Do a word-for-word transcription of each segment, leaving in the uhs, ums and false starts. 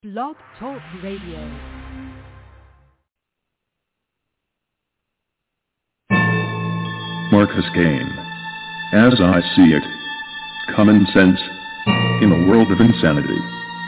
Blog Talk Radio. Marcus Kane. As I see it. Common sense. In a world of insanity.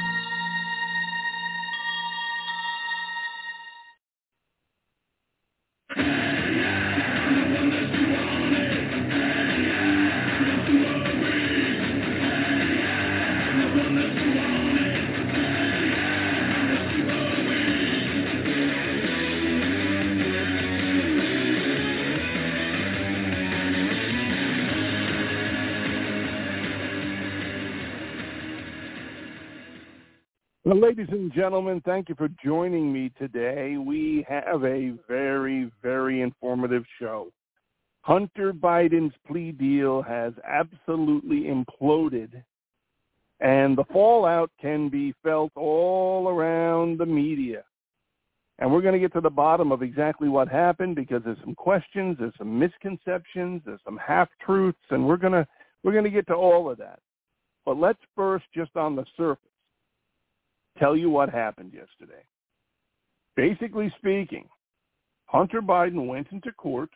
Well, ladies and gentlemen, thank you for joining me today. We have a very, very informative show. Hunter Biden's plea deal has absolutely imploded, and the fallout can be felt all around the media. And we're going to get to the bottom of exactly what happened, because there's some questions, there's some misconceptions, there's some half-truths, and we're going to we're going to get to all of that. But let's first, just on the surface, tell you what happened yesterday. Basically speaking, Hunter Biden went into court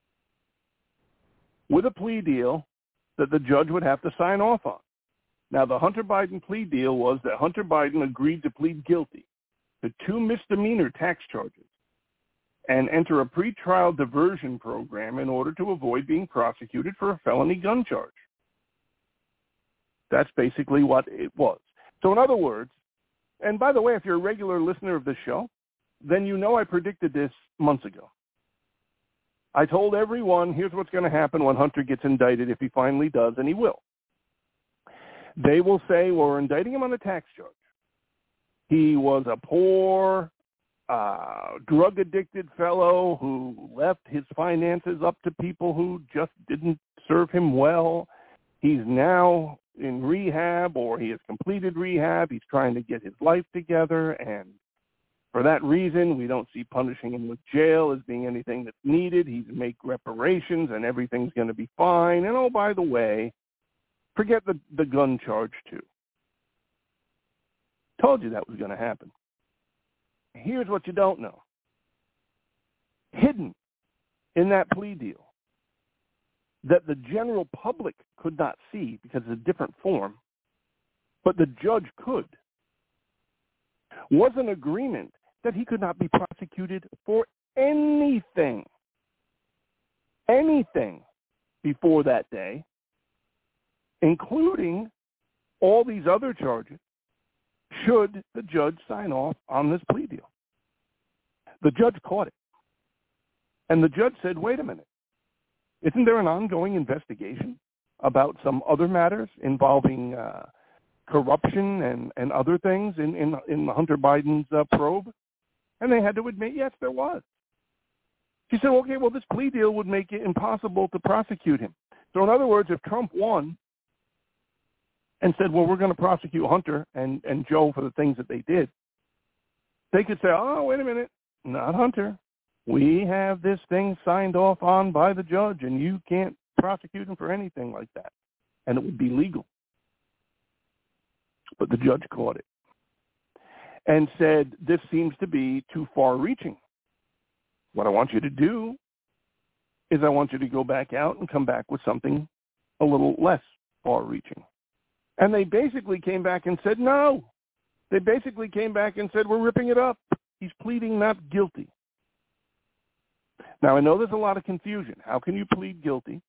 with a plea deal that the judge would have to sign off on. Now, the Hunter Biden plea deal was that Hunter Biden agreed to plead guilty to two misdemeanor tax charges and enter a pretrial diversion program in order to avoid being prosecuted for a felony gun charge. That's basically what it was. So in other words, and by the way, if you're a regular listener of this show, then you know I predicted this months ago. I told everyone, here's what's going to happen when Hunter gets indicted, if he finally does, and he will. They will say, well, we're indicting him on a tax charge. He was a poor, uh, drug-addicted fellow who left his finances up to people who just didn't serve him well. He's now in rehab, or he has completed rehab. He's trying to get his life together, and for that reason, we don't see punishing him with jail as being anything that's needed. He's make reparations, and everything's going to be fine. And oh, by the way, forget the, the gun charge, too. Told you that was going to happen. Here's what you don't know. Hidden in that plea deal that the general public could not see because it's a different form, but the judge could, was an agreement that he could not be prosecuted for anything, anything before that day, including all these other charges, should the judge sign off on this plea deal. The judge caught it. And the judge said, wait a minute. Isn't there an ongoing investigation about some other matters involving uh, corruption and, and other things in, in, in Hunter Biden's uh, probe? And they had to admit, yes, there was. She said, okay, well, this plea deal would make it impossible to prosecute him. So in other words, if Trump won and said, well, we're going to prosecute Hunter and, and Joe for the things that they did, they could say, oh, wait a minute, not Hunter. We have this thing signed off on by the judge, and you can't prosecute him for anything like that. And it would be legal. But the judge caught it and said, this seems to be too far-reaching. What I want you to do is I want you to go back out and come back with something a little less far-reaching. And they basically came back and said, no. They basically came back and said, we're ripping it up. He's pleading not guilty. Now, I know there's a lot of confusion. How can you plead guilty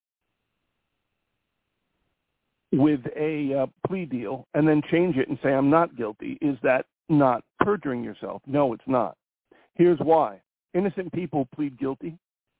with a uh, plea deal and then change it and say, I'm not guilty? Is that not perjuring yourself? No, it's not. Here's why. Innocent people plead guilty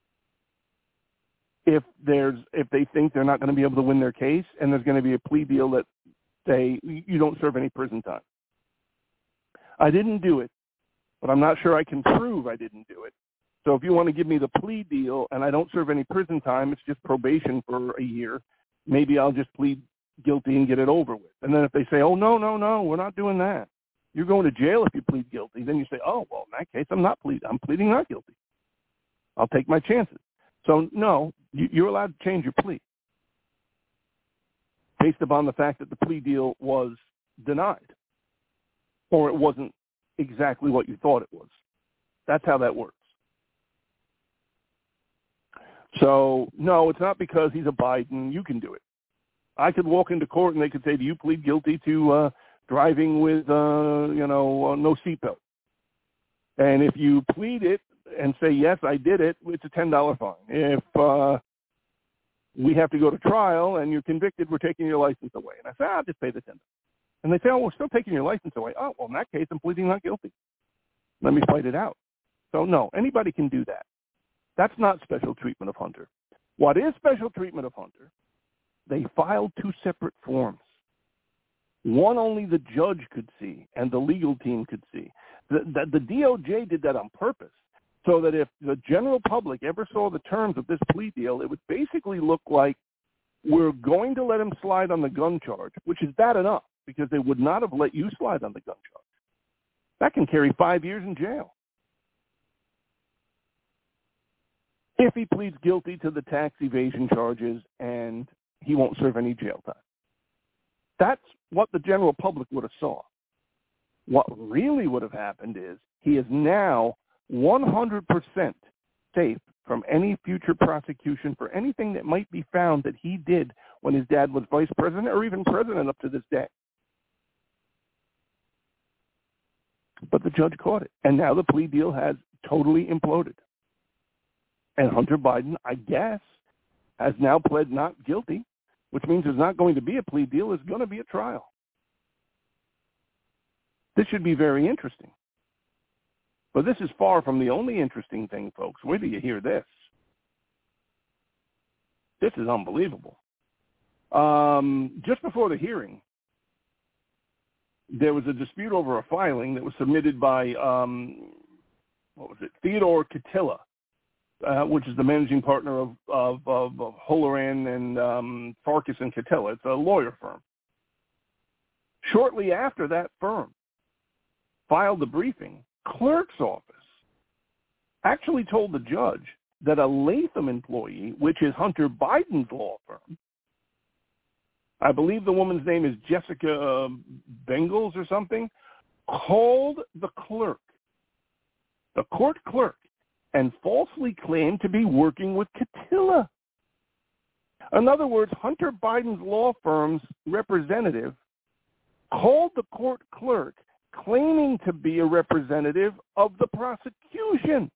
if there's if they think they're not going to be able to win their case, and there's going to be a plea deal that say you don't serve any prison time. I didn't do it, but I'm not sure I can prove I didn't do it. So if you want to give me the plea deal and I don't serve any prison time, it's just probation for a year, maybe I'll just plead guilty and get it over with. And then if they say, oh, no, no, no, we're not doing that. You're going to jail if you plead guilty. Then you say, oh, well, in that case, I'm not pleading. I'm pleading not guilty. I'll take my chances. So, no, you're allowed to change your plea based upon the fact that the plea deal was denied or it wasn't exactly what you thought it was. That's how that works. So, no, it's not because he's a Biden. You can do it. I could walk into court and they could say, do you plead guilty to uh, driving with, uh, you know, uh, no seatbelt? And if you plead it and say, yes, I did it, it's a ten dollars fine. If uh, we have to go to trial and you're convicted, we're taking your license away. And I say, I'll just pay the ten dollars. And they say, oh, we're still taking your license away. Oh, well, in that case, I'm pleading not guilty. Let me fight it out. So, no, anybody can do that. That's not special treatment of Hunter. What is special treatment of Hunter? They filed two separate forms. One only the judge could see and the legal team could see. The, the, the D O J did that on purpose so that if the general public ever saw the terms of this plea deal, it would basically look like we're going to let him slide on the gun charge, which is bad enough because they would not have let you slide on the gun charge. That can carry five years in jail. If he pleads guilty to the tax evasion charges and he won't serve any jail time. That's what the general public would have saw. What really would have happened is he is now one hundred percent safe from any future prosecution for anything that might be found that he did when his dad was vice president or even president up to this day. But the judge caught it. And now the plea deal has totally imploded. And Hunter Biden, I guess, has now pled not guilty, which means there's not going to be a plea deal. There's going to be a trial. This should be very interesting. But this is far from the only interesting thing, folks. Where do you hear this? This is unbelievable. Um, just before the hearing, there was a dispute over a filing that was submitted by, um, what was it, Theodore Catilla, uh, which is the managing partner of, of, of, of Holoran and um, Farkas and Catilla. It's a lawyer firm. Shortly after that firm filed the briefing, clerk's office actually told the judge that a Latham employee, which is Hunter Biden's law firm, I believe the woman's name is Jessica uh, Bengals or something, called the clerk, the court clerk, and falsely claimed to be working with Catilla. In other words, Hunter Biden's law firm's representative called the court clerk claiming to be a representative of the prosecution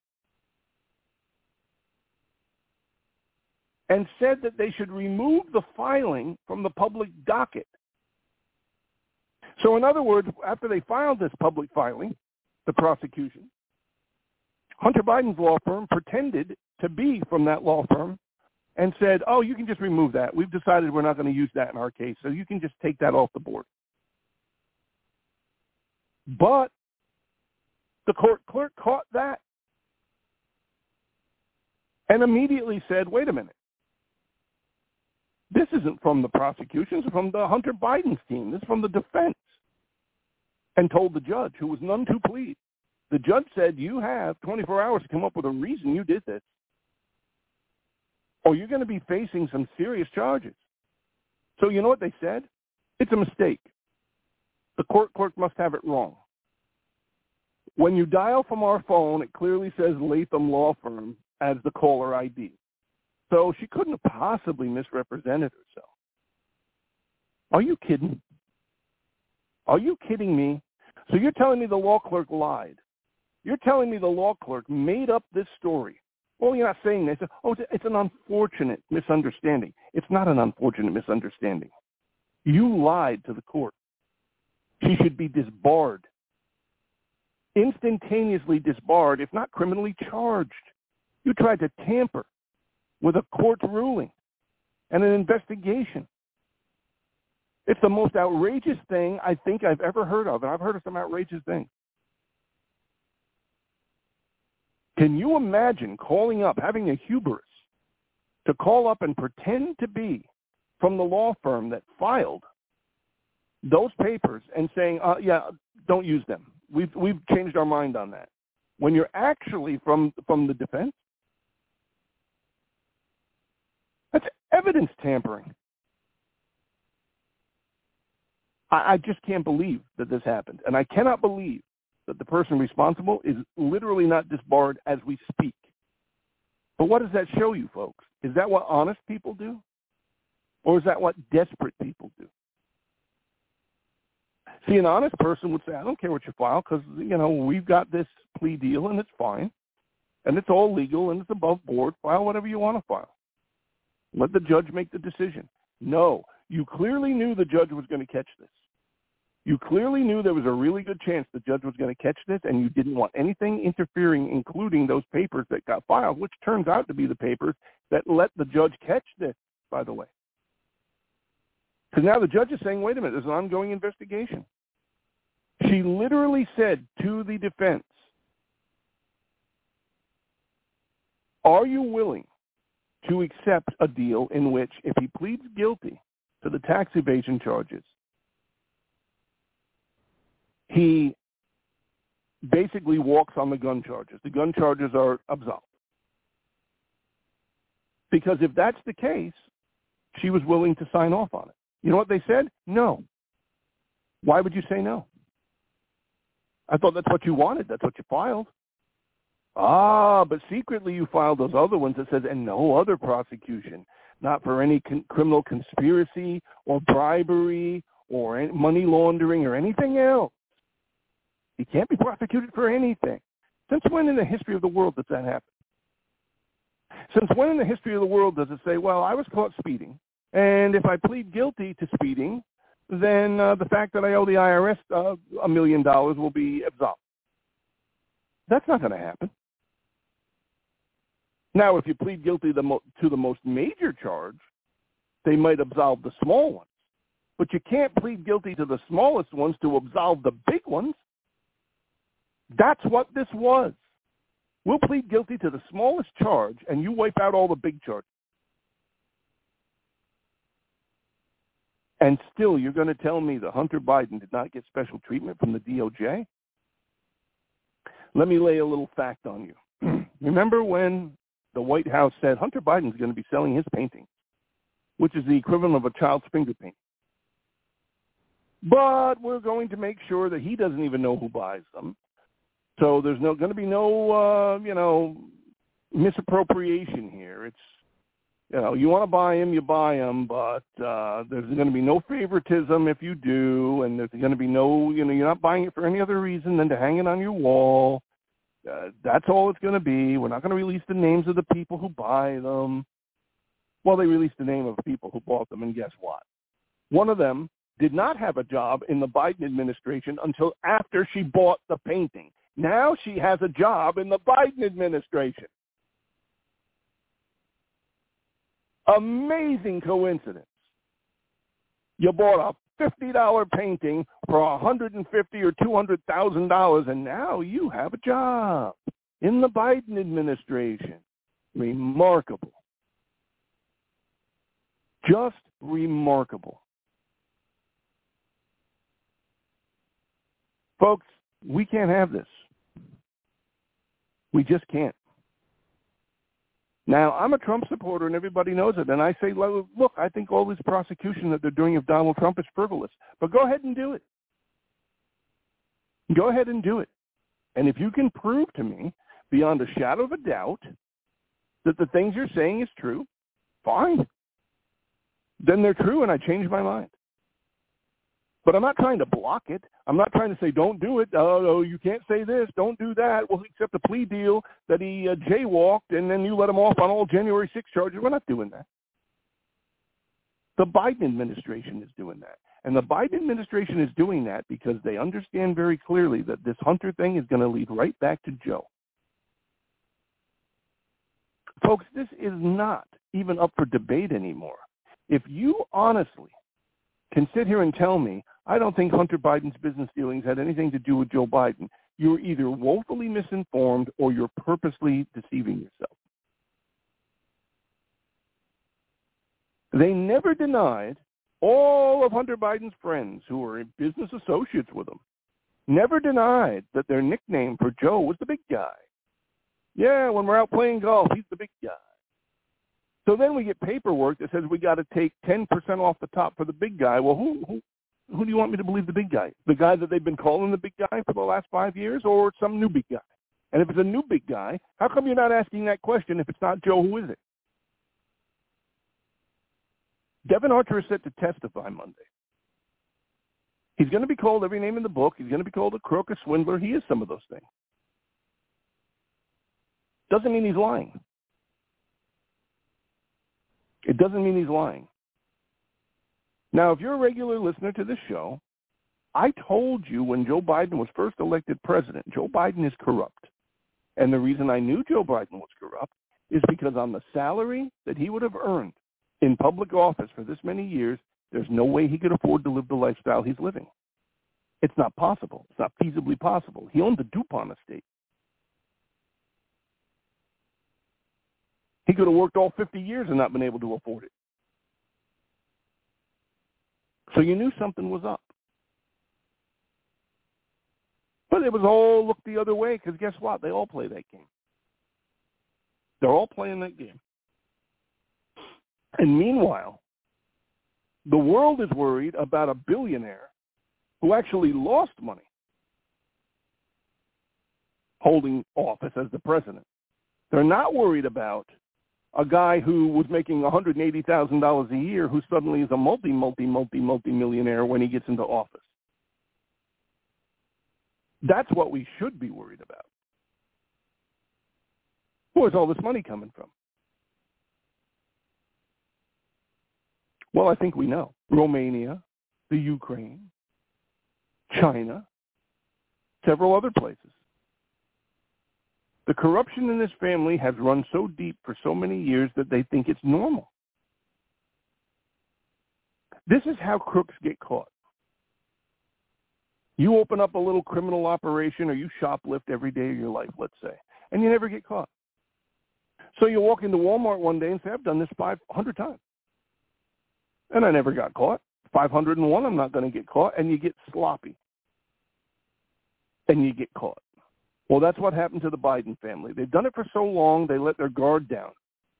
and said that they should remove the filing from the public docket. So in other words, after they filed this public filing, the prosecution, Hunter Biden's law firm pretended to be from that law firm and said, oh, you can just remove that. We've decided we're not going to use that in our case, so you can just take that off the board. But the court clerk caught that and immediately said, wait a minute. This isn't from the prosecution. It's from the Hunter Biden's team. This is from the defense. And told the judge, who was none too pleased. The judge said, you have twenty-four hours to come up with a reason you did this, or you're going to be facing some serious charges. So you know what they said? It's a mistake. The court clerk must have it wrong. When you dial from our phone, it clearly says Latham Law Firm as the caller I D. So she couldn't have possibly misrepresented herself. Are you kidding? Are you kidding me? So you're telling me the law clerk lied. You're telling me the law clerk made up this story. Well, you're not saying this. Oh, it's an unfortunate misunderstanding. It's not an unfortunate misunderstanding. You lied to the court. She should be disbarred. Instantaneously disbarred, if not criminally charged. You tried to tamper with a court's ruling and an investigation. It's the most outrageous thing I think I've ever heard of, and I've heard of some outrageous things. Can you imagine calling up, having a hubris to call up and pretend to be from the law firm that filed those papers and saying, uh, yeah, don't use them. We've, we've changed our mind on that. When you're actually from, from the defense? That's evidence tampering. I, I just can't believe that this happened. And I cannot believe that the person responsible is literally not disbarred as we speak. But what does that show you, folks? Is that what honest people do? Or is that what desperate people do? See, an honest person would say, I don't care what you file because, you know, we've got this plea deal and it's fine. And it's all legal and it's above board. File whatever you want to file. Let the judge make the decision. No, you clearly knew the judge was going to catch this. You clearly knew there was a really good chance the judge was going to catch this, and you didn't want anything interfering, including those papers that got filed, which turns out to be the papers that let the judge catch this, by the way. Because now the judge is saying, wait a minute, there's an ongoing investigation. She literally said to the defense, are you willing to accept a deal in which if he pleads guilty to the tax evasion charges, he basically walks on the gun charges. The gun charges are absolved. Because if that's the case, she was willing to sign off on it. You know what they said? No. Why would you say no? I thought that's what you wanted. That's what you filed. Ah, but secretly you filed those other ones that says, and no other prosecution, not for any con- criminal conspiracy or bribery or any money laundering or anything else. He can't be prosecuted for anything. Since when in the history of the world does that happen? Since when in the history of the world does it say, well, I was caught speeding, and if I plead guilty to speeding, then uh, the fact that I owe the I R S uh, a million dollars will be absolved? That's not going to happen. Now, if you plead guilty to the, mo- to the most major charge, they might absolve the small ones. But you can't plead guilty to the smallest ones to absolve the big ones. That's what this was. We'll plead guilty to the smallest charge, and you wipe out all the big charges. And still, you're going to tell me that Hunter Biden did not get special treatment from the D O J? Let me lay a little fact on you. Remember when the White House said Hunter Biden's going to be selling his paintings, which is the equivalent of a child's finger paint. But we're going to make sure that he doesn't even know who buys them. So there's no going to be no, uh, you know, misappropriation here. It's, you know, you want to buy them, you buy them, but uh, there's going to be no favoritism if you do, and there's going to be no, you know, you're not buying it for any other reason than to hang it on your wall. Uh, that's all it's going to be. We're not going to release the names of the people who buy them. Well, they released the name of the people who bought them, and guess what? One of them did not have a job in the Biden administration until after she bought the painting. Now she has a job in the Biden administration. Amazing coincidence. You bought a fifty dollars painting for one hundred fifty thousand dollars or two hundred thousand dollars, and now you have a job in the Biden administration. Remarkable. Just remarkable. Folks, we can't have this. We just can't. Now, I'm a Trump supporter, and everybody knows it. And I say, look, I think all this prosecution that they're doing of Donald Trump is frivolous. But go ahead and do it. Go ahead and do it. And if you can prove to me, beyond a shadow of a doubt, that the things you're saying is true, fine. Then they're true, and I change my mind. But I'm not trying to block it. I'm not trying to say, don't do it. Oh, you can't say this. Don't do that. Well, accept a plea deal that he uh, jaywalked, and then you let him off on all January sixth charges. We're not doing that. The Biden administration is doing that. And the Biden administration is doing that because they understand very clearly that this Hunter thing is going to lead right back to Joe. Folks, this is not even up for debate anymore. If you honestly can sit here and tell me, I don't think Hunter Biden's business dealings had anything to do with Joe Biden, you're either woefully misinformed or you're purposely deceiving yourself. They never denied all of Hunter Biden's friends who were business associates with him, never denied that their nickname for Joe was the big guy. Yeah, when we're out playing golf, he's the big guy. So then we get paperwork that says we got to take ten percent off the top for the big guy. Well, who, who who do you want me to believe the big guy? The guy that they've been calling the big guy for the last five years, or some new big guy? And if it's a new big guy, how come you're not asking that question? If it's not Joe, who is it? Devin Archer is set to testify Monday. He's going to be called every name in the book. He's going to be called a crook, a swindler. He is some of those things. Doesn't mean he's lying. It doesn't mean he's lying. Now, if you're a regular listener to this show, I told you when Joe Biden was first elected president, Joe Biden is corrupt. And the reason I knew Joe Biden was corrupt is because on the salary that he would have earned in public office for this many years, there's no way he could afford to live the lifestyle he's living. It's not possible. It's not feasibly possible. He owned the DuPont estate. He could have worked all fifty years and not been able to afford it. So you knew something was up. But it was all look the other way because guess what? They all play that game. They're all playing that game. And meanwhile, the world is worried about a billionaire who actually lost money holding office as the president. They're not worried about a guy who was making one hundred eighty thousand dollars a year who suddenly is a multi, multi, multi, multi-millionaire when he gets into office. That's what we should be worried about. Where's all this money coming from? Well, I think we know. Romania, the Ukraine, China, several other places. The corruption in this family has run so deep for so many years that they think it's normal. This is how crooks get caught. You open up a little criminal operation or you shoplift every day of your life, let's say, and you never get caught. So you walk into Walmart one day and say, I've done this five hundred times. And I never got caught. five hundred one, I'm not going to get caught. And you get sloppy. And you get caught. Well, that's what happened to the Biden family. They've done it for so long, they let their guard down.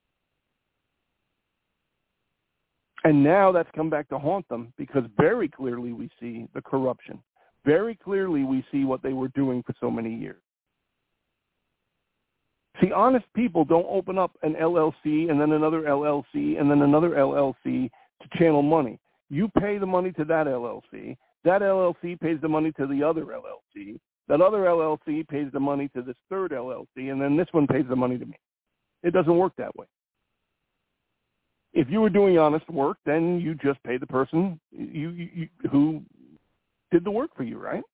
And now that's come back to haunt them because very clearly we see the corruption. Very clearly we see what they were doing for so many years. See, honest people don't open up an L L C and then another L L C and then another L L C to channel money. You pay the money to that L L C. That L L C pays the money to the other L L C. That other L L C pays the money to this third L L C, and then this one pays the money to me. It doesn't work that way. If you were doing honest work, then you just pay the person you, you, you, who did the work for you, right?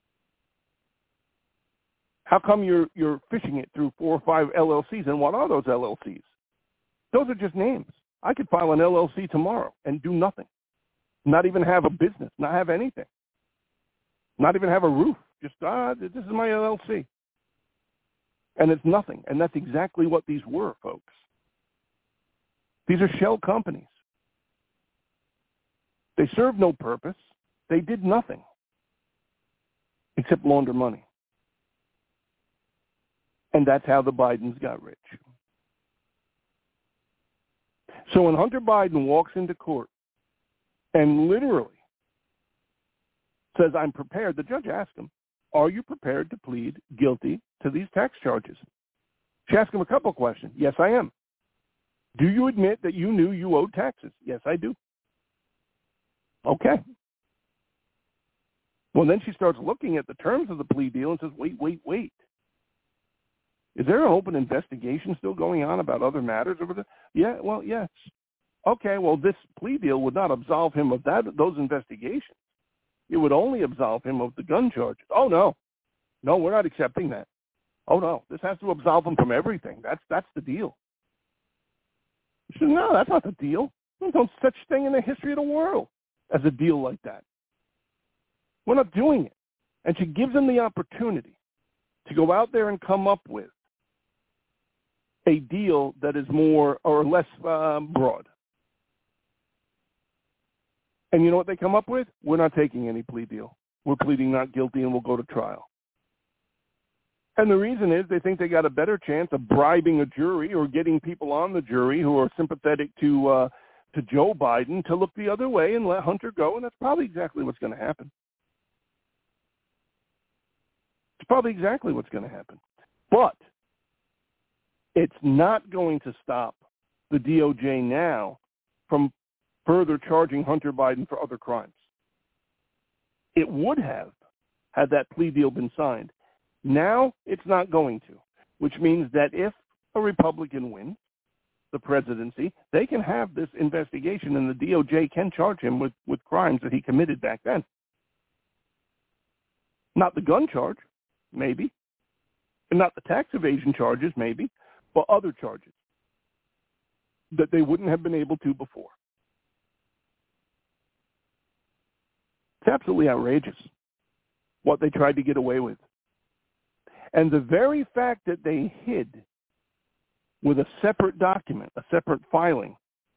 How come you're you're fishing it through four or five L L Cs, and what are those L L Cs? Those are just names. I could file an L L C tomorrow and do nothing, not even have a business, not have anything, not even have a roof. Just, ah, this is my L L C. And it's nothing. And that's exactly what these were, folks. These are shell companies. They serve no purpose. They did nothing except launder money. And that's how the Bidens got rich. So when Hunter Biden walks into court and literally says, I'm prepared, the judge asked him, are you prepared to plead guilty to these tax charges? She asked him a couple questions. Yes, I am. Do you admit that you knew you owed taxes? Yes, I do. Okay. Well, then she starts looking at the terms of the plea deal and says, wait, wait, wait. Is there an open investigation still going on about other matters over there? Yeah, well, yes. Okay, well, this plea deal would not absolve him of that those investigations. It would only absolve him of the gun charges. Oh, no. No, we're not accepting that. Oh, no. This has to absolve him from everything. That's that's the deal. She said, no, that's not the deal. There's no such thing in the history of the world as a deal like that. We're not doing it. And she gives him the opportunity to go out there and come up with a deal that is more or less um, broad. And you know what they come up with? We're not taking any plea deal. We're pleading not guilty and we'll go to trial. And the reason is they think they got a better chance of bribing a jury or getting people on the jury who are sympathetic to uh, to Joe Biden to look the other way and let Hunter go, and that's probably exactly what's going to happen. It's probably exactly what's going to happen. But it's not going to stop the D O J now from further charging Hunter Biden for other crimes. It would have had that plea deal been signed. Now it's not going to, which means that if a Republican wins the presidency, they can have this investigation and the D O J can charge him with, with crimes that he committed back then. Not the gun charge, maybe. And not the tax evasion charges, maybe, but other charges that they wouldn't have been able to before. It's absolutely outrageous what they tried to get away with. And the very fact that they hid with a separate document, a separate filing,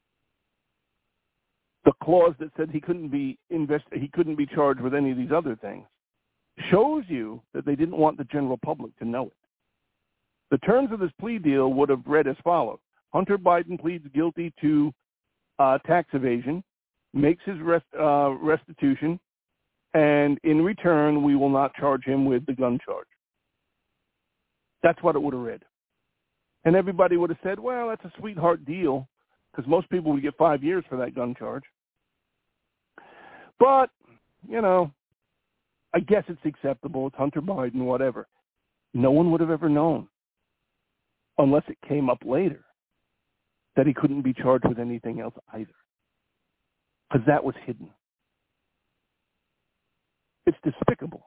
the clause that said he couldn't be invest- he couldn't be charged with any of these other things, shows you that they didn't want the general public to know it. The terms of this plea deal would have read as follows. Hunter Biden pleads guilty to uh, tax evasion, makes his rest, uh, restitution, and in return, we will not charge him with the gun charge. That's what it would have read. And everybody would have said, well, that's a sweetheart deal, because most people would get five years for that gun charge. But, you know, I guess it's acceptable. It's Hunter Biden, whatever. No one would have ever known, unless it came up later, that he couldn't be charged with anything else either, because that was hidden. It's despicable.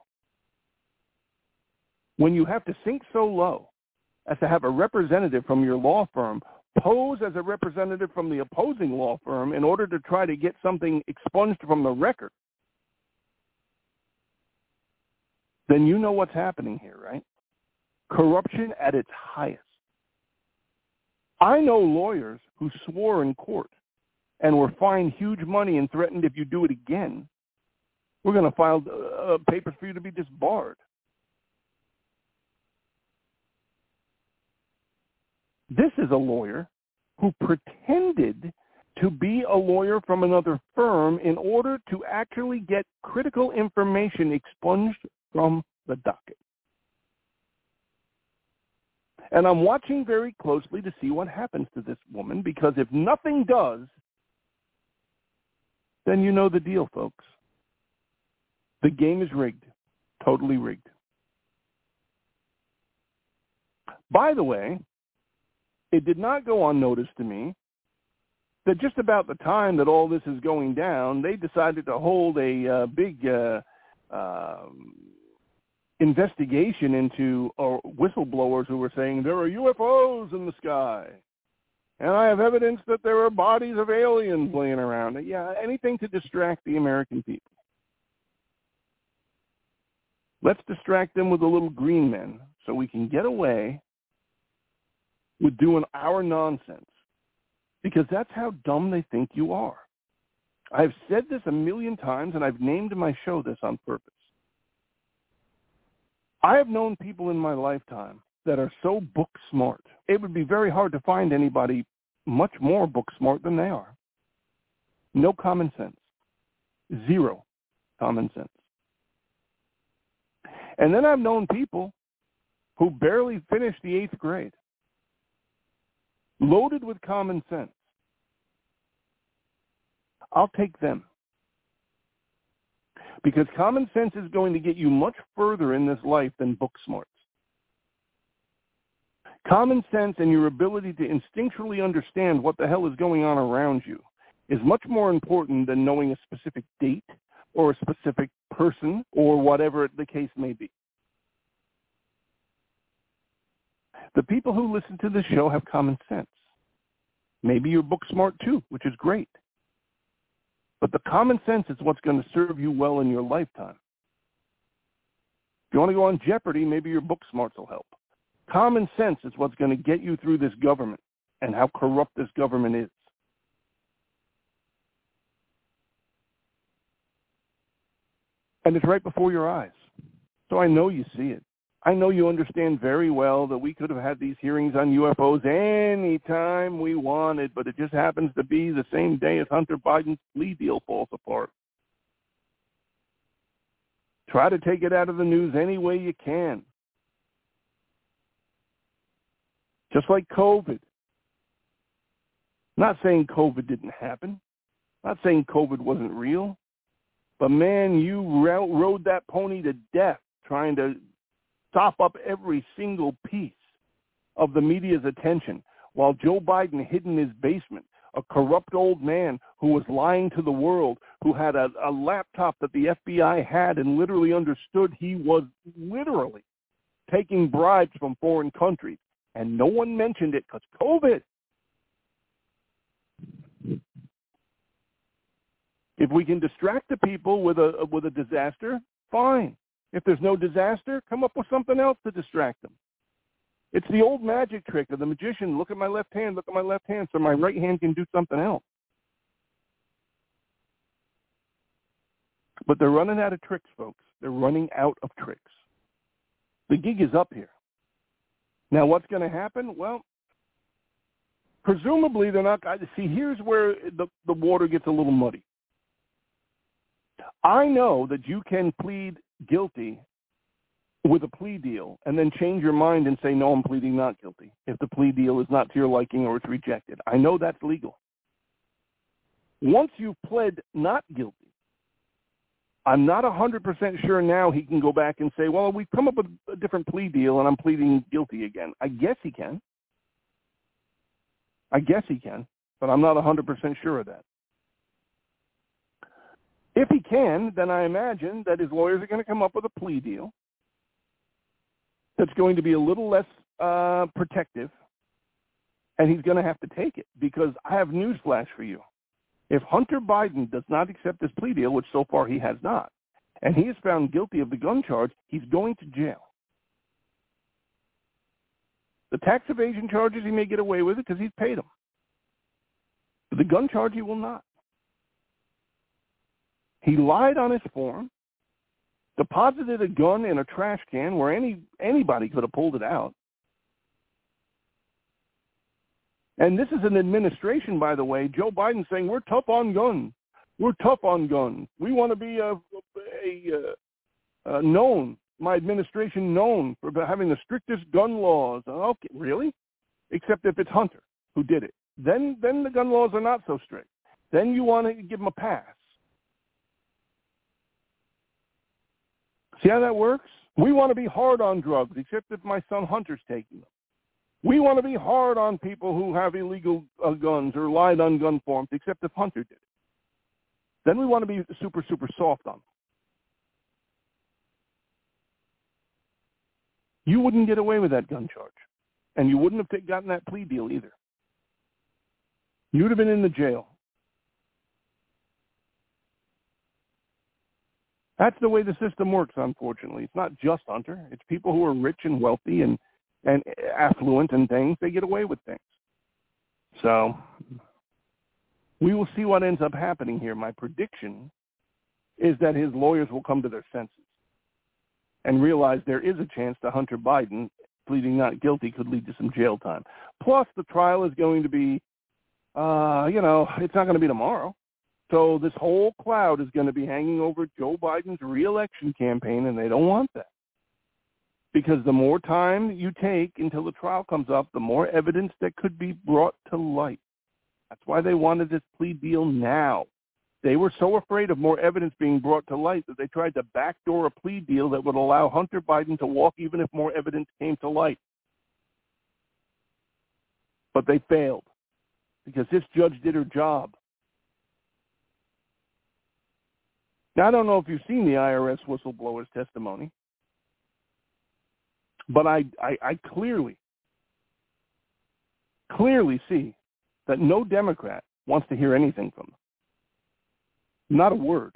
When you have to sink so low as to have a representative from your law firm pose as a representative from the opposing law firm in order to try to get something expunged from the record, then you know what's happening here, right? Corruption at its highest. I know lawyers who swore in court and were fined huge money and threatened if you do it again, we're going to file uh, papers for you to be disbarred. This is a lawyer who pretended to be a lawyer from another firm in order to actually get critical information expunged from the docket. And I'm watching very closely to see what happens to this woman, because if nothing does, then you know the deal, folks. The game is rigged, totally rigged. By the way, it did not go unnoticed to me that just about the time that all this is going down, they decided to hold a uh, big uh, uh, investigation into uh, whistleblowers who were saying there are U F Os in the sky, and I have evidence that there are bodies of aliens laying around. Yeah, anything to distract the American people. Let's distract them with a little green men so we can get away with doing our nonsense, because that's how dumb they think you are. I've said this a million times, and I've named my show this on purpose. I have known people in my lifetime that are so book smart, it would be very hard to find anybody much more book smart than they are. No common sense. Zero common sense. And then I've known people who barely finished the eighth grade, loaded with common sense. I'll take them. Because common sense is going to get you much further in this life than book smarts. Common sense and your ability to instinctually understand what the hell is going on around you is much more important than knowing a specific date or a specific person or whatever the case may be. The people who listen to this show have common sense. Maybe you're book smart too, which is great. But the common sense is what's going to serve you well in your lifetime. If you want to go on Jeopardy, maybe your book smarts will help. Common sense is what's going to get you through this government and how corrupt this government is. And it's right before your eyes. So I know you see it. I know you understand very well that we could have had these hearings on U F Os any time we wanted, but it just happens to be the same day as Hunter Biden's plea deal falls apart. Try to take it out of the news any way you can. Just like COVID. Not saying COVID didn't happen. Not saying COVID wasn't real. But, man, you rode that pony to death trying to sop up every single piece of the media's attention while Joe Biden hid in his basement, a corrupt old man who was lying to the world, who had a, a laptop that the F B I had and literally understood he was literally taking bribes from foreign countries. And no one mentioned it because COVID. If we can distract the people with a with a disaster, fine. If there's no disaster, come up with something else to distract them. It's the old magic trick of the magician. Look at my left hand, look at my left hand, so my right hand can do something else. But they're running out of tricks, folks. They're running out of tricks. The gig is up here. Now, what's going to happen? Well, presumably they're not – see, here's where the, the water gets a little muddy. I know that you can plead guilty with a plea deal and then change your mind and say, no, I'm pleading not guilty if the plea deal is not to your liking or it's rejected. I know that's legal. Once you've pled not guilty, I'm not one hundred percent sure now he can go back and say, well, we've come up with a different plea deal and I'm pleading guilty again. I guess he can. I guess he can, but I'm not one hundred percent sure of that. If he can, then I imagine that his lawyers are going to come up with a plea deal that's going to be a little less uh, protective, and he's going to have to take it because I have newsflash for you. If Hunter Biden does not accept this plea deal, which so far he has not, and he is found guilty of the gun charge, he's going to jail. The tax evasion charges he may get away with it because he's paid them. But the gun charge he will not. He lied on his form, deposited a gun in a trash can where any anybody could have pulled it out. And this is an administration, by the way, Joe Biden saying, we're tough on guns. We're tough on guns. We want to be a, a, a, a known, my administration known for having the strictest gun laws. Okay, really? Except if it's Hunter who did it. Then, then the gun laws are not so strict. Then you want to give him a pass. See how that works? We want to be hard on drugs, except if my son Hunter's taking them. We want to be hard on people who have illegal uh, guns or lied on gun forms, except if Hunter did it. Then we want to be super, super soft on them. You wouldn't get away with that gun charge, and you wouldn't have gotten that plea deal either. You'd have been in the jail. That's the way the system works, unfortunately. It's not just Hunter. It's people who are rich and wealthy and, and affluent and things. They get away with things. So we will see what ends up happening here. My prediction is that his lawyers will come to their senses and realize there is a chance that Hunter Biden pleading not guilty could lead to some jail time. Plus, the trial is going to be, uh, you know, it's not going to be tomorrow. So this whole cloud is going to be hanging over Joe Biden's reelection campaign, and they don't want that. Because the more time you take until the trial comes up, the more evidence that could be brought to light. That's why they wanted this plea deal now. They were so afraid of more evidence being brought to light that they tried to backdoor a plea deal that would allow Hunter Biden to walk even if more evidence came to light. But they failed because this judge did her job. Now, I don't know if you've seen the I R S whistleblower's testimony, but I, I, I clearly, clearly see that no Democrat wants to hear anything from them. Not a word.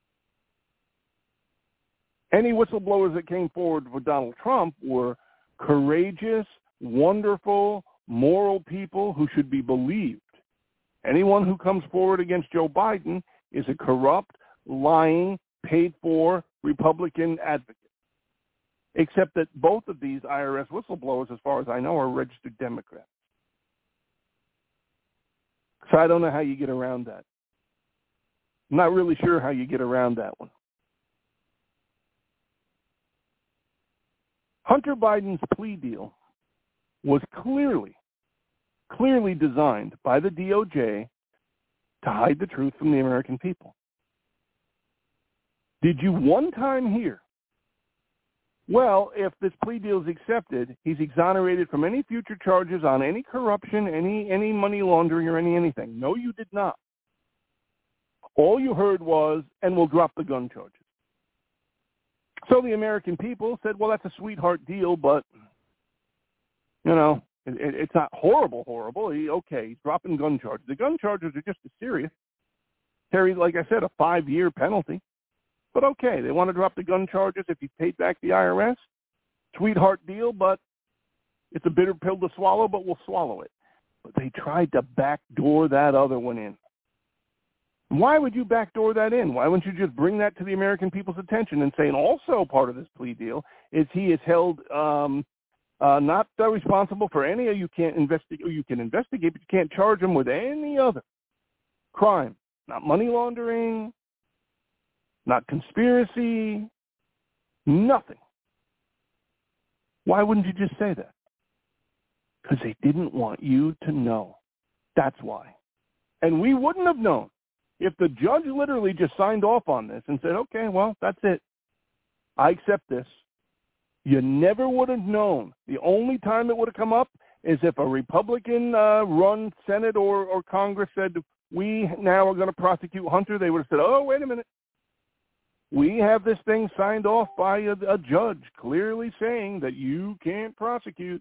Any whistleblowers that came forward with Donald Trump were courageous, wonderful, moral people who should be believed. Anyone who comes forward against Joe Biden is a corrupt, lying, paid-for Republican advocate. except that both of these I R S whistleblowers, as far as I know, are registered Democrats. So I don't know how you get around that. I'm not really sure how you get around that one. Hunter Biden's plea deal was clearly, clearly designed by the D O J to hide the truth from the American people. Did you one time hear, well, if this plea deal is accepted, he's exonerated from any future charges on any corruption, any any money laundering, or any anything? No, you did not. All you heard was, and we'll drop the gun charges. So the American people said, well, that's a sweetheart deal, but, you know, it, it, it's not horrible, horrible. He, okay, he's dropping gun charges. The gun charges are just as serious. Carry, like I said, a five-year penalty. But okay, they want to drop the gun charges if he paid back the I R S. Sweetheart deal, but it's a bitter pill to swallow, but we'll swallow it. But they tried to backdoor that other one in. Why would you backdoor that in? Why wouldn't you just bring that to the American people's attention and say, and also part of this plea deal is he is held um, uh, not uh, responsible for any, or you can't investigate, or you can investigate, but you can't charge him with any other crime, not money laundering, not conspiracy, nothing. Why wouldn't you just say that? Because they didn't want you to know. That's why. And we wouldn't have known if the judge literally just signed off on this and said, okay, well, that's it. I accept this. You never would have known. The only time it would have come up is if a Republican-run uh, Senate or, or Congress said, we now are going to prosecute Hunter. They would have said, oh, wait a minute. We have this thing signed off by a, a judge clearly saying that you can't prosecute.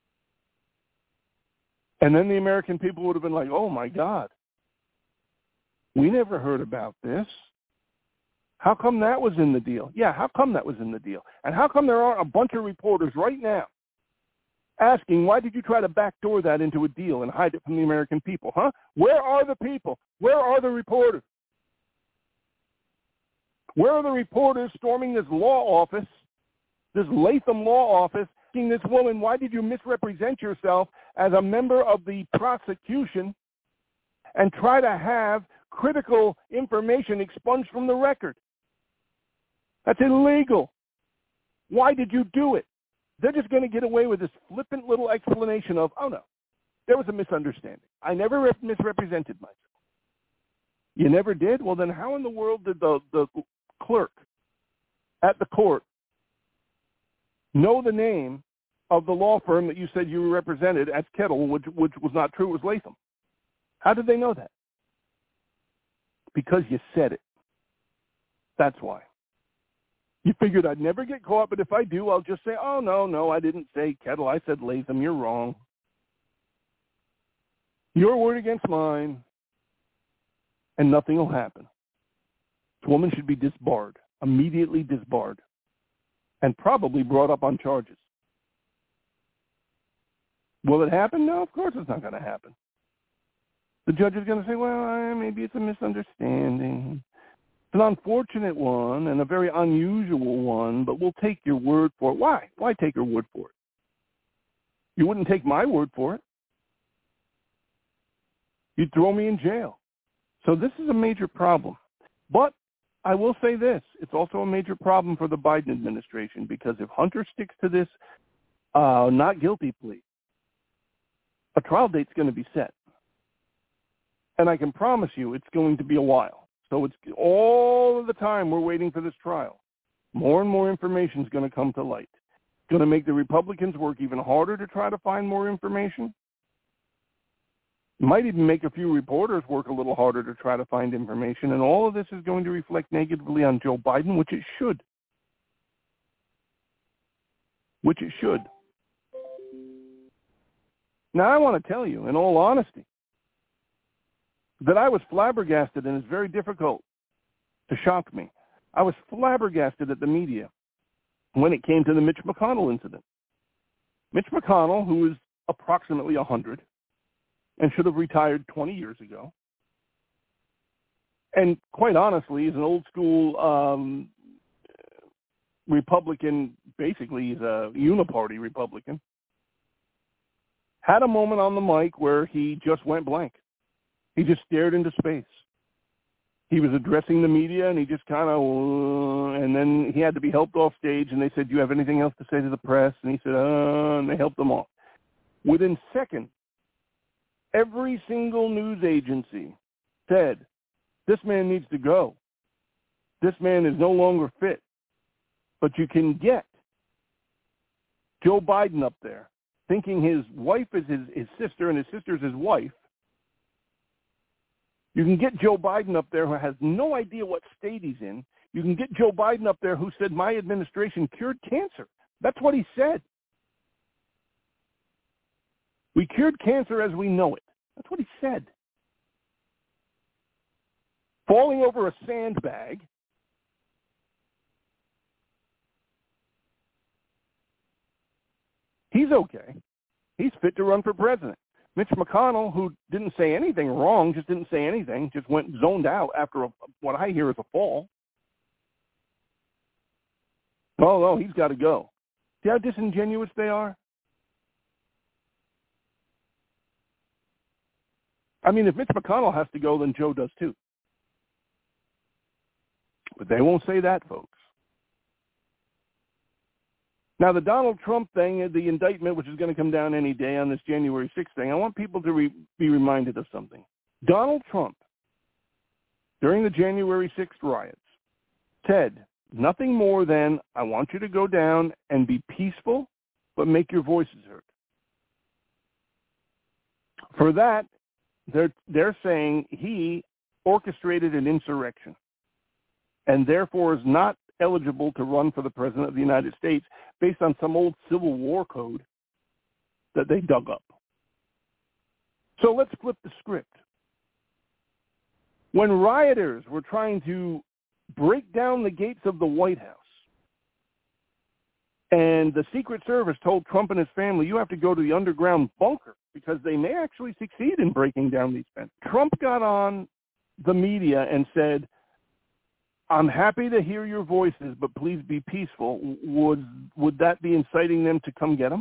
And then the American people would have been like, oh, my God. We never heard about this. How come that was in the deal? Yeah, how come that was in the deal? And how come there aren't a bunch of reporters right now asking, why did you try to backdoor that into a deal and hide it from the American people, huh? Where are the people? Where are the reporters? Where are the reporters storming this law office, this Latham law office, asking this woman, why did you misrepresent yourself as a member of the prosecution and try to have critical information expunged from the record? That's illegal. Why did you do it? They're just going to get away with this flippant little explanation of, oh, no, there was a misunderstanding. I never re- misrepresented myself. You never did? Well, then how in the world did the, the clerk at the court know the name of the law firm that you said you represented as Kettle, which, which was not true, it was Latham? How did they know that? Because you said it. That's why. You figured I'd never get caught, but if I do, I'll just say, oh, no, no, I didn't say Kettle. I said Latham. You're wrong. Your word against mine, and nothing will happen. This woman should be disbarred, immediately disbarred, and probably brought up on charges. Will it happen? No, of course it's not going to happen. The judge is going to say, well, maybe it's a misunderstanding. It's an unfortunate one and a very unusual one, but we'll take your word for it. Why? Why take your word for it? You wouldn't take my word for it. You'd throw me in jail. So this is a major problem. But I will say this. It's also a major problem for the Biden administration, because if Hunter sticks to this uh, not guilty plea, a trial date's going to be set. And I can promise you it's going to be a while. So it's all of the time we're waiting for this trial. More and more information is going to come to light. It's going to make the Republicans work even harder to try to find more information. It might even make a few reporters work a little harder to try to find information. And all of this is going to reflect negatively on Joe Biden, which it should. Which it should. Now, I want to tell you, in all honesty, that I was flabbergasted, and it's very difficult to shock me. I was flabbergasted at the media when it came to the Mitch McConnell incident. Mitch McConnell, who is approximately one hundred and should have retired twenty years ago, and quite honestly is an old school um, Republican, basically he's a uniparty Republican, had a moment on the mic where he just went blank. He just stared into space. He was addressing the media, and he just kind of, uh, and then he had to be helped off stage, and they said, do you have anything else to say to the press? And he said, uh, and they helped him off. Within seconds, every single news agency said, this man needs to go. This man is no longer fit. But you can get Joe Biden up there thinking his wife is his, his sister and his sister is his wife. You can get Joe Biden up there who has no idea what state he's in. You can get Joe Biden up there who said, my administration cured cancer. That's what he said. We cured cancer as we know it. That's what he said. Falling over a sandbag. He's okay. He's fit to run for president. Mitch McConnell, who didn't say anything wrong, just didn't say anything, just went zoned out after a, what I hear is a fall. Oh, no, he's got to go. See how disingenuous they are? I mean, if Mitch McConnell has to go, then Joe does too. But they won't say that, folks. Now, the Donald Trump thing, the indictment, which is going to come down any day on this January sixth thing, I want people to re- be reminded of something. Donald Trump, during the January sixth riots, said nothing more than, I want you to go down and be peaceful, but make your voices heard. For that, they're, they're saying he orchestrated an insurrection and therefore is not eligible to run for the president of the United States based on some old Civil War code that they dug up. So let's flip the script. When rioters were trying to break down the gates of the White House, and the Secret Service told Trump and his family, you have to go to the underground bunker because they may actually succeed in breaking down these fences. Trump got on the media and said, I'm happy to hear your voices, but please be peaceful. Would would that be inciting them to come get him?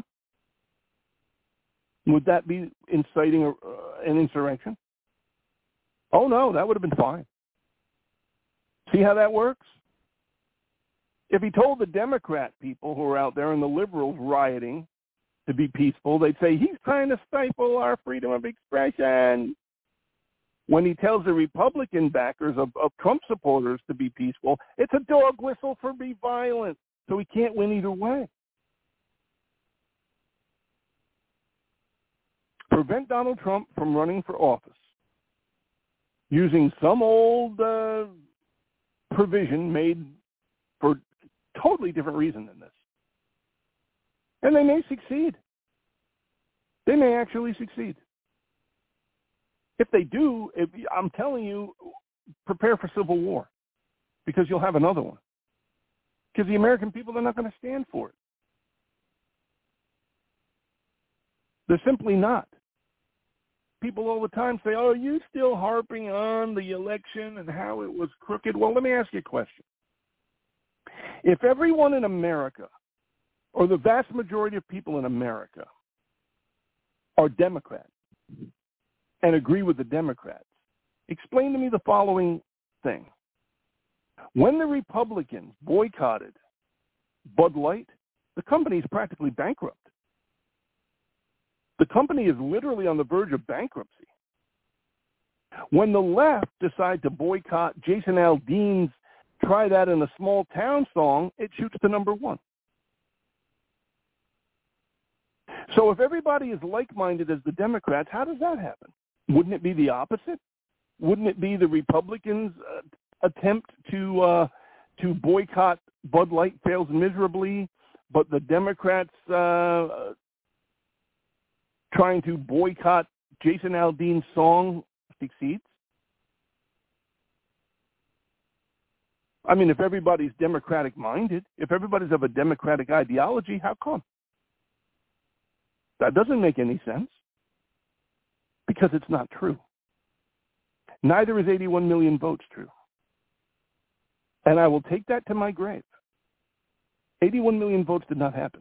Would that be inciting a, uh, an insurrection? Oh, no, that would have been fine. See how that works? If he told the Democrat people who are out there and the liberals rioting to be peaceful, they'd say, he's trying to stifle our freedom of expression. When he tells the Republican backers of, of Trump supporters to be peaceful, it's a dog whistle for be violent. So he can't win either way. Prevent Donald Trump from running for office using some old uh, provision made for a totally different reason than this. And they may succeed. They may actually succeed. If they do, if, I'm telling you, prepare for civil war because you'll have another one. Because the American people, they're not going to stand for it. They're simply not. People all the time say, oh, are you still harping on the election and how it was crooked? Well, let me ask you a question. If everyone in America, or the vast majority of people in America, are Democrats, and agree with the Democrats, explain to me the following thing. When the Republicans boycotted Bud Light, the company is practically bankrupt. The company is literally on the verge of bankruptcy. When the left decide to boycott Jason Aldean's Try That in a Small Town song, it shoots to number one. So if everybody is like-minded as the Democrats, how does that happen? Wouldn't it be the opposite? Wouldn't it be the Republicans' uh, attempt to uh, to boycott Bud Light fails miserably, but the Democrats uh, trying to boycott Jason Aldean's song succeeds? I mean, if everybody's Democratic-minded, if everybody's of a Democratic ideology, how come? That doesn't make any sense. Because it's not true. Neither is eighty-one million votes true. And I will take that to my grave. eighty-one million votes did not happen.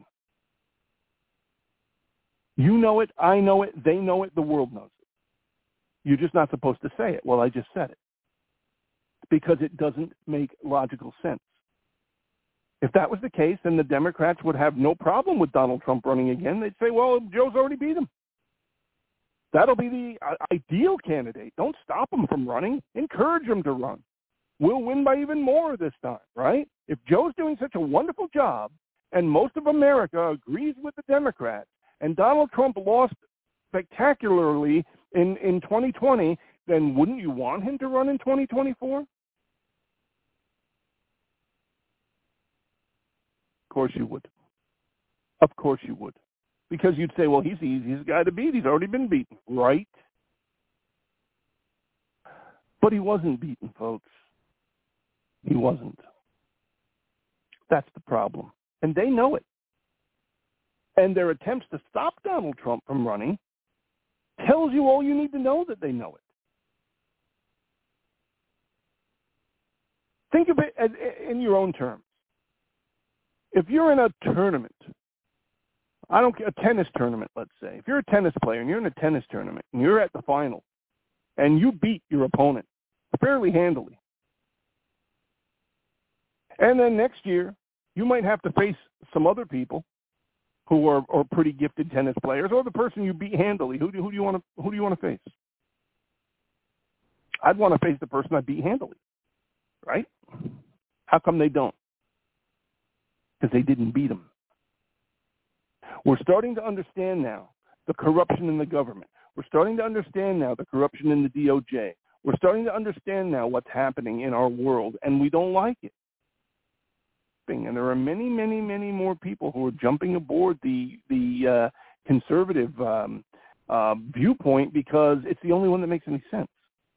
You know it, I know it, they know it, the world knows it. You're just not supposed to say it. Well, I just said it. Because it doesn't make logical sense. If that was the case, then the Democrats would have no problem with Donald Trump running again. They'd say, well, Joe's already beat him. That'll be the ideal candidate. Don't stop him from running. Encourage him to run. We'll win by even more this time, right? If Joe's doing such a wonderful job and most of America agrees with the Democrats and Donald Trump lost spectacularly in, in twenty twenty, then wouldn't you want him to run in twenty twenty-four? Of course you would. Of course you would. Because you'd say, well, he's the easiest guy to beat. He's already been beaten, right? But he wasn't beaten, folks. He wasn't. That's the problem. And they know it. And their attempts to stop Donald Trump from running tells you all you need to know that they know it. Think of it as, in your own terms. If you're in a tournament, I don't care, a tennis tournament, let's say. If you're a tennis player and you're in a tennis tournament and you're at the final and you beat your opponent fairly handily, and then next year you might have to face some other people who are, are pretty gifted tennis players, or the person you beat handily. Who do, who do you want to who do you want to face? I'd want to face the person I beat handily, right? How come they don't? Because they didn't beat him. We're starting to understand now the corruption in the government. We're starting to understand now the corruption in the D O J. We're starting to understand now what's happening in our world, and we don't like it. And there are many, many, many more people who are jumping aboard the the uh, conservative um, uh, viewpoint because it's the only one that makes any sense.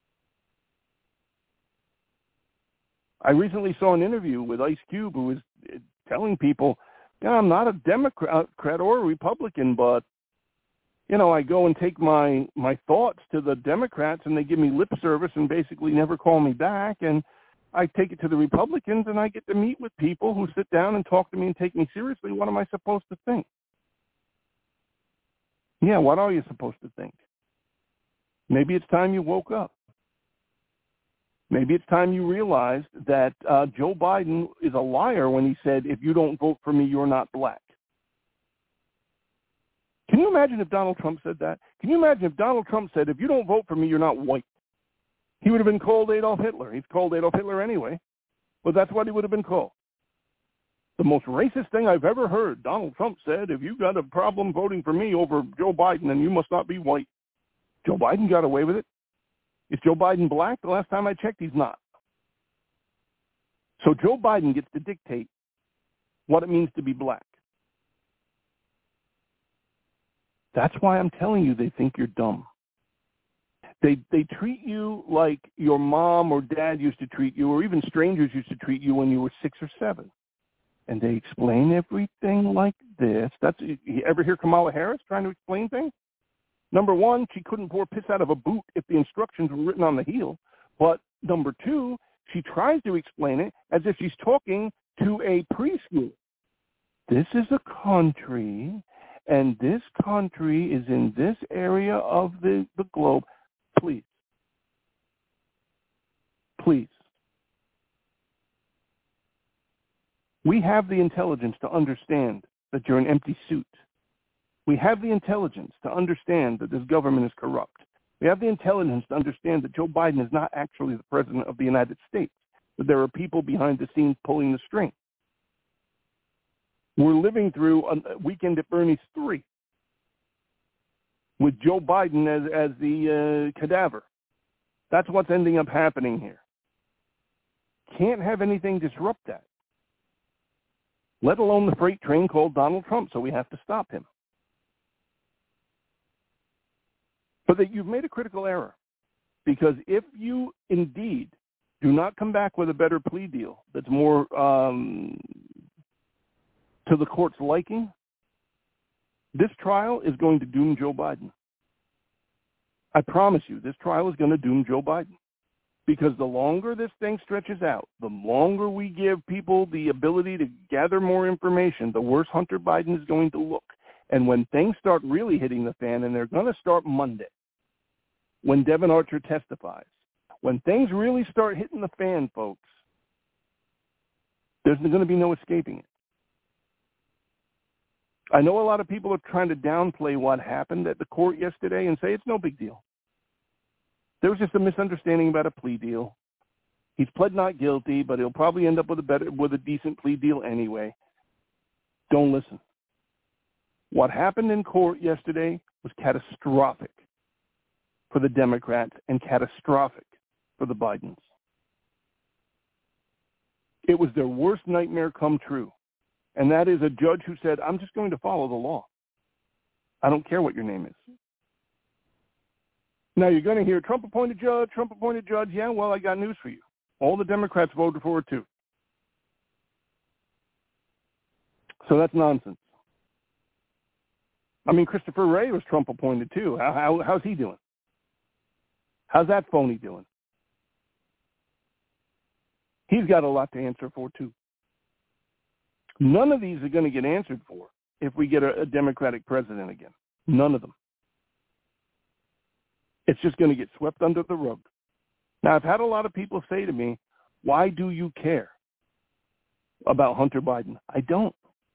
I recently saw an interview with Ice Cube who was telling people, yeah, I'm not a Democrat or a Republican, but, you know, I go and take my, my thoughts to the Democrats and they give me lip service and basically never call me back. And I take it to the Republicans and I get to meet with people who sit down and talk to me and take me seriously. What am I supposed to think? Yeah, what are you supposed to think? Maybe it's time you woke up. Maybe it's time you realized that uh, Joe Biden is a liar when he said, if you don't vote for me, you're not black. Can you imagine if Donald Trump said that? Can you imagine if Donald Trump said, if you don't vote for me, you're not white? He would have been called Adolf Hitler. He's called Adolf Hitler anyway, but that's what he would have been called. The most racist thing I've ever heard, Donald Trump said, if you got a problem voting for me over Joe Biden, then you must not be white. Joe Biden got away with it. Is Joe Biden black? The last time I checked, he's not. So Joe Biden gets to dictate what it means to be black. That's why I'm telling you they think you're dumb. They they treat you like your mom or dad used to treat you, or even strangers used to treat you when you were six or seven. And they explain everything like this. That's, you ever hear Kamala Harris trying to explain things? Number one, she couldn't pour piss out of a boot if the instructions were written on the heel. But number two, she tries to explain it as if she's talking to a preschool. This is a country, and this country is in this area of the, the globe. Please. Please. We have the intelligence to understand that you're an empty suit. We have the intelligence to understand that this government is corrupt. We have the intelligence to understand that Joe Biden is not actually the president of the United States, that there are people behind the scenes pulling the string. We're living through a Weekend at Bernie's three with Joe Biden as, as the uh, cadaver. That's what's ending up happening here. Can't have anything disrupt that, let alone the freight train called Donald Trump, so we have to stop him. But that you've made a critical error, because if you indeed do not come back with a better plea deal that's more um, to the court's liking, this trial is going to doom Joe Biden. I promise you, this trial is going to doom Joe Biden, Because the longer this thing stretches out, the longer we give people the ability to gather more information, the worse Hunter Biden is going to look. And when things start really hitting the fan, and they're going to start Monday, when Devin Archer testifies, when things really start hitting the fan, folks, there's going to be no escaping it. I know a lot of people are trying to downplay what happened at the court yesterday and say it's no big deal. There was just a misunderstanding about a plea deal. He's pled not guilty, but he'll probably end up with a better, with a decent plea deal anyway. Don't listen. What happened in court yesterday was catastrophic for the Democrats and catastrophic for the Bidens. It was their worst nightmare come true. And that is a judge who said, I'm just going to follow the law. I don't care what your name is. Now, you're going to hear Trump-appointed judge, Trump-appointed judge. Yeah, well, I got news for you. All the Democrats voted for it, too. So that's nonsense. I mean, Christopher Wray was Trump-appointed, too. How, how, how's he doing? How's that phony doing? He's got a lot to answer for, too. None of these are going to get answered for if we get a, a Democratic president again. None of them. It's just going to get swept under the rug. Now, I've had a lot of people say to me, why do you care about Hunter Biden? I don't.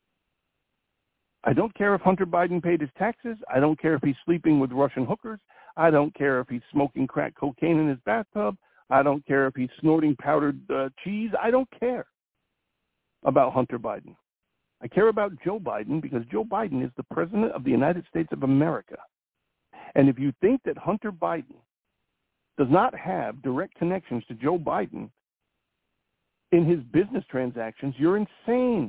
I don't care if Hunter Biden paid his taxes. I don't care if he's sleeping with Russian hookers. I don't care if he's smoking crack cocaine in his bathtub. I don't care if he's snorting powdered uh, cheese. I don't care about Hunter Biden. I care about Joe Biden because Joe Biden is the president of the United States of America. And if you think that Hunter Biden does not have direct connections to Joe Biden in his business transactions, you're insane.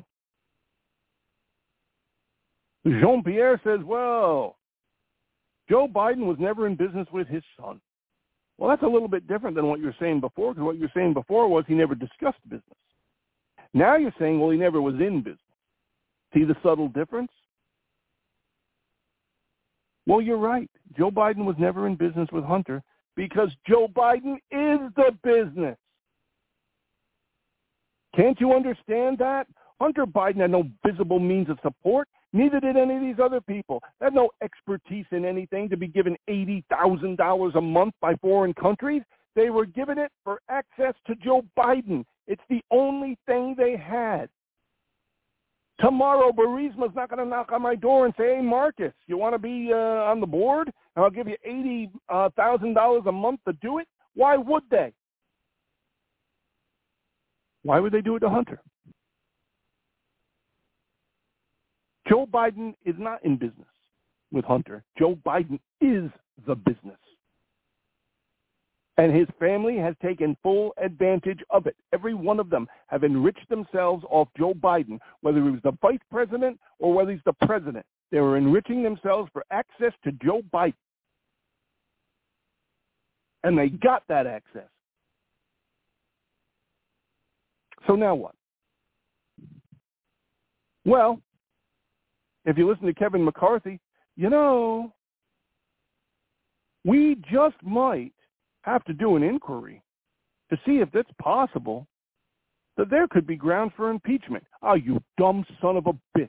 Jean-Pierre says, well, Joe Biden was never in business with his son. Well, that's a little bit different than what you were saying before, because what you were saying before was he never discussed business. Now you're saying, well, he never was in business. See the subtle difference? Well, you're right. Joe Biden was never in business with Hunter because Joe Biden is the business. Can't you understand that? Hunter Biden had no visible means of support. Neither did any of these other people. They had no expertise in anything to be given eighty thousand dollars a month by foreign countries. They were given it for access to Joe Biden. It's the only thing they had. Tomorrow, Burisma's not going to knock on my door and say, hey, Marcus, you want to be uh, on the board? And I'll give you eighty thousand dollars a month to do it. Why would they? Why would they do it to Hunter? Joe Biden is not in business with Hunter. Joe Biden is the business. And his family has taken full advantage of it. Every one of them have enriched themselves off Joe Biden, whether he was the vice president or whether he's the president. They were enriching themselves for access to Joe Biden. And they got that access. So now what? Well, if you listen to Kevin McCarthy, you know, we just might have to do an inquiry to see if it's possible that there could be grounds for impeachment. Oh, you dumb son of a bitch.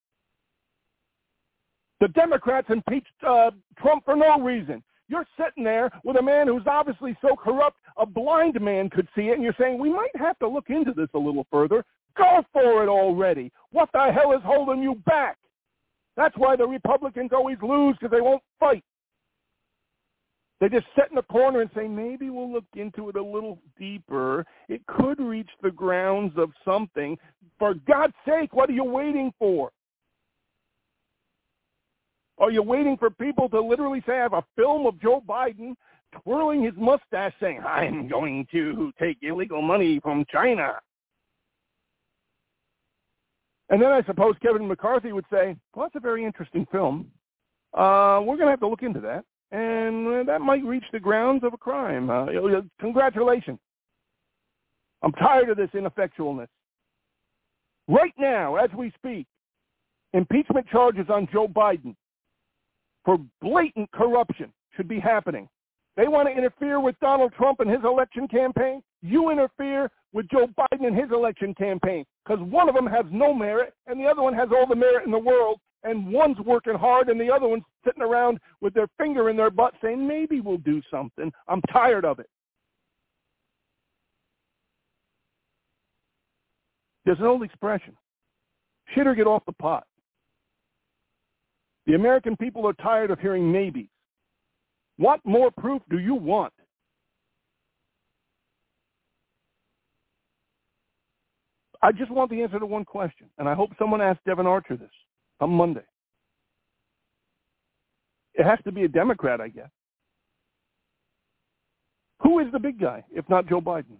The Democrats impeached uh, Trump for no reason. You're sitting there with a man who's obviously so corrupt, a blind man could see it, and you're saying, we might have to look into this a little further. Go for it already. What the hell is holding you back? That's why the Republicans always lose, because they won't fight. They just sit in the corner and say, maybe we'll look into it a little deeper. It could reach the grounds of something. For God's sake, what are you waiting for? Are you waiting for people to literally say, I have a film of Joe Biden twirling his mustache saying, I'm going to take illegal money from China? And then I suppose Kevin McCarthy would say, well, that's a very interesting film. Uh, we're going to have to look into that. And that might reach the grounds of a crime. Uh, congratulations. I'm tired of this ineffectualness. Right now, as we speak, impeachment charges on Joe Biden for blatant corruption should be happening. They want to interfere with Donald Trump and his election campaign. You interfere with Joe Biden and his election campaign because one of them has no merit and the other one has all the merit in the world, and one's working hard and the other one's sitting around with their finger in their butt saying, maybe we'll do something. I'm tired of it. There's an old expression, shit or get off the pot. The American people are tired of hearing maybes. What more proof do you want? I just want the answer to one question, and I hope someone asks Devin Archer this on Monday. It has to be a Democrat, I guess. Who is the big guy, if not Joe Biden?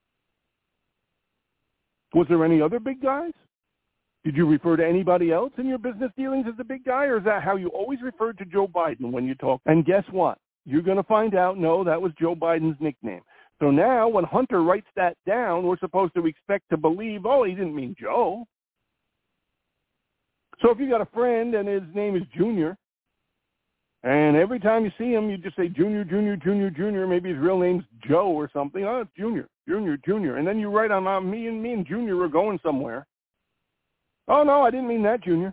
Was there any other big guys? Did you refer to anybody else in your business dealings as the big guy, or is that how you always referred to Joe Biden when you talk? And guess what? You're going to find out, no, that was Joe Biden's nickname. So now when Hunter writes that down, we're supposed to expect to believe, oh, he didn't mean Joe. So if you got a friend and his name is Junior, and every time you see him, you just say Junior, Junior, Junior, Junior, maybe his real name's Joe or something. Oh, it's Junior, Junior, Junior. And then you write on, on me and me and Junior are going somewhere. Oh, no, I didn't mean that, Junior.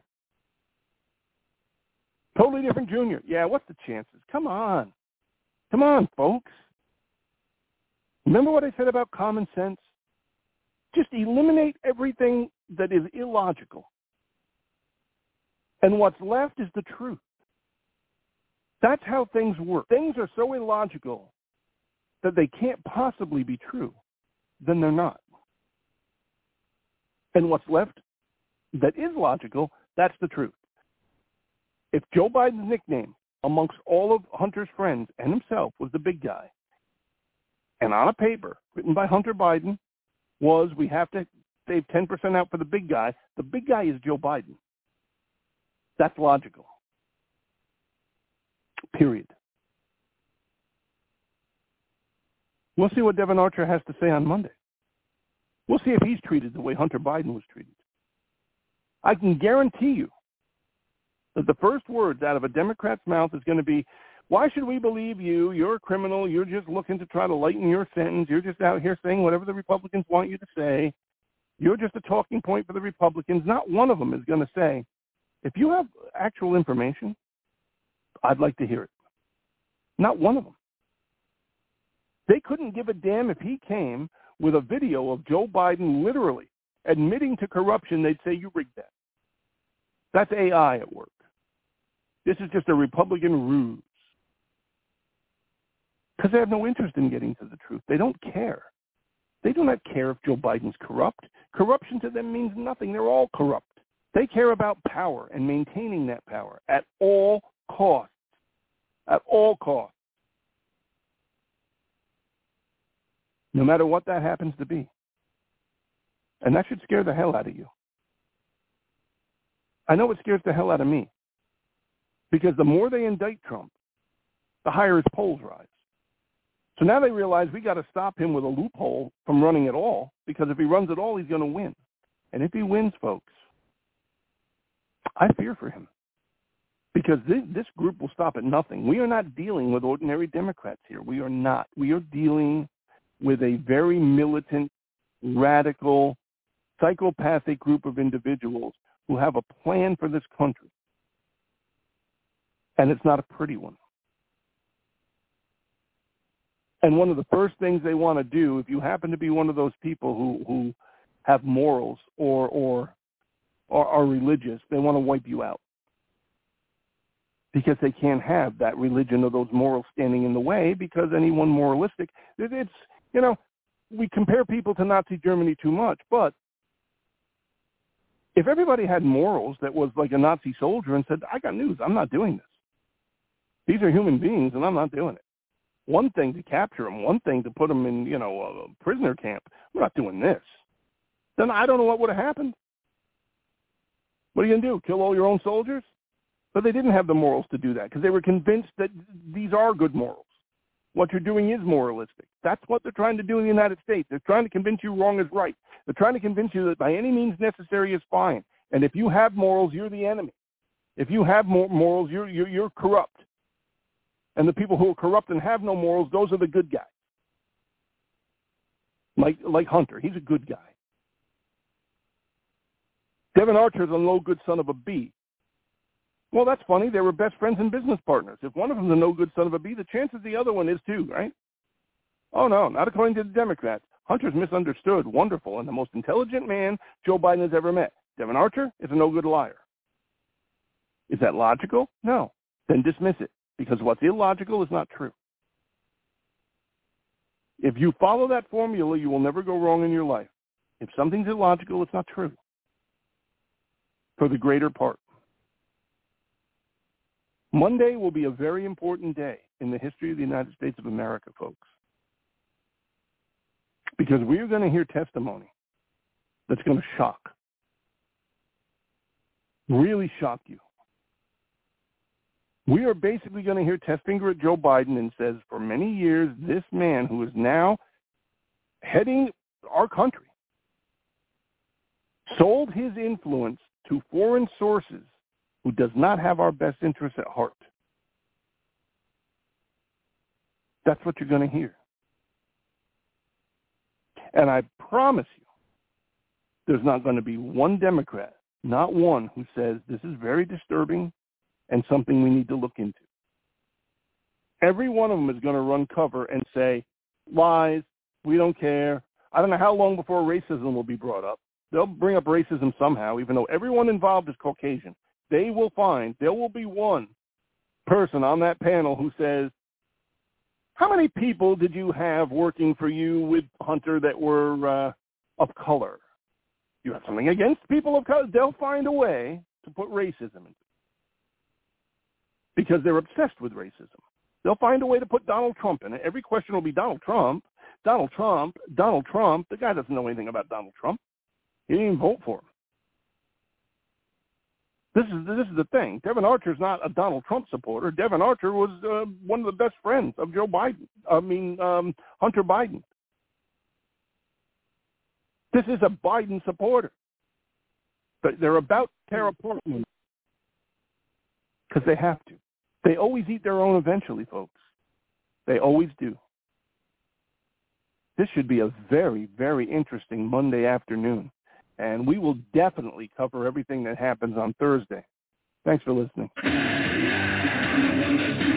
Totally different Junior. Yeah, what's the chances? Come on. Come on, folks. Remember what I said about common sense? Just eliminate everything that is illogical. And what's left is the truth. That's how things work. Things are so illogical that they can't possibly be true. Then they're not. And what's left that is logical, that's the truth. If Joe Biden's nickname amongst all of Hunter's friends and himself was the big guy, and on a paper written by Hunter Biden was, we have to save ten percent out for the big guy, the big guy is Joe Biden. That's logical. Period. We'll see what Devin Archer has to say on Monday. We'll see if he's treated the way Hunter Biden was treated. I can guarantee you that the first words out of a Democrat's mouth is going to be, why should we believe you? You're a criminal. You're just looking to try to lighten your sentence. You're just out here saying whatever the Republicans want you to say. You're just a talking point for the Republicans. Not one of them is going to say, if you have actual information, I'd like to hear it. Not one of them. They couldn't give a damn if he came with a video of Joe Biden literally admitting to corruption. They'd say, you rigged that. That's A I at work. This is just a Republican ruse. Because they have no interest in getting to the truth. They don't care. They do not care if Joe Biden's corrupt. Corruption to them means nothing. They're all corrupt. They care about power and maintaining that power at all costs. At all costs. No matter what that happens to be. And that should scare the hell out of you. I know it scares the hell out of me. Because the more they indict Trump, the higher his polls rise. So now they realize we got to stop him with a loophole from running at all, because if he runs at all, he's going to win. And if he wins, folks, I fear for him. Because this, this group will stop at nothing. We are not dealing with ordinary Democrats here. We are not. We are dealing with a very militant, radical, psychopathic group of individuals who have a plan for this country. And it's not a pretty one. And one of the first things they want to do, if you happen to be one of those people who, who have morals or, or, or are religious, they want to wipe you out. Because they can't have that religion or those morals standing in the way, because anyone moralistic, it's, you know, we compare people to Nazi Germany too much, but if everybody had morals that was like a Nazi soldier and said, I got news, I'm not doing this. These are human beings and I'm not doing it. One thing to capture them, one thing to put them in, you know, a prisoner camp. We're not doing this. Then I don't know what would have happened. What are you going to do, kill all your own soldiers? But they didn't have the morals to do that because they were convinced that these are good morals. What you're doing is moralistic. That's what they're trying to do in the United States. They're trying to convince you wrong is right. They're trying to convince you that by any means necessary is fine. And if you have morals, you're the enemy. If you have morals, you're, you're, you're corrupt. And the people who are corrupt and have no morals, those are the good guys. Like like Hunter, he's a good guy. Devon Archer's a no-good son of a bee. Well, that's funny. They were best friends and business partners. If one of them's a no-good son of a bee, the chances the other one is too, right? Oh, no, not according to the Democrats. Hunter's misunderstood, wonderful, and the most intelligent man Joe Biden has ever met. Devon Archer is a no-good liar. Is that logical? No. Then dismiss it, because what's illogical is not true. If you follow that formula, you will never go wrong in your life. If something's illogical, it's not true. For the greater part. Monday will be a very important day in the history of the United States of America, folks. Because we're going to hear testimony that's going to shock. Really shock you. We are basically going to hear test finger at Joe Biden and says, for many years, this man who is now heading our country sold his influence to foreign sources who does not have our best interests at heart. That's what you're going to hear. And I promise you, there's not going to be one Democrat, not one, who says this is very disturbing and something we need to look into. Every one of them is going to run cover and say, lies, we don't care. I don't know how long before racism will be brought up. They'll bring up racism somehow, even though everyone involved is Caucasian. They will find, there will be one person on that panel who says, how many people did you have working for you with Hunter that were uh, of color? You have something against people of color? They'll find a way to put racism into it because they're obsessed with racism. They'll find a way to put Donald Trump in it. Every question will be Donald Trump, Donald Trump, Donald Trump. The guy doesn't know anything about Donald Trump. He didn't even vote for him. This is this is the thing. Devon Archer's not a Donald Trump supporter. Devon Archer was uh, one of the best friends of Joe Biden. I mean, um, Hunter Biden. This is a Biden supporter. But they're about to tear apart because they have to. They always eat their own eventually, folks. They always do. This should be a very, very interesting Monday afternoon. And we will definitely cover everything that happens on Thursday. Thanks for listening.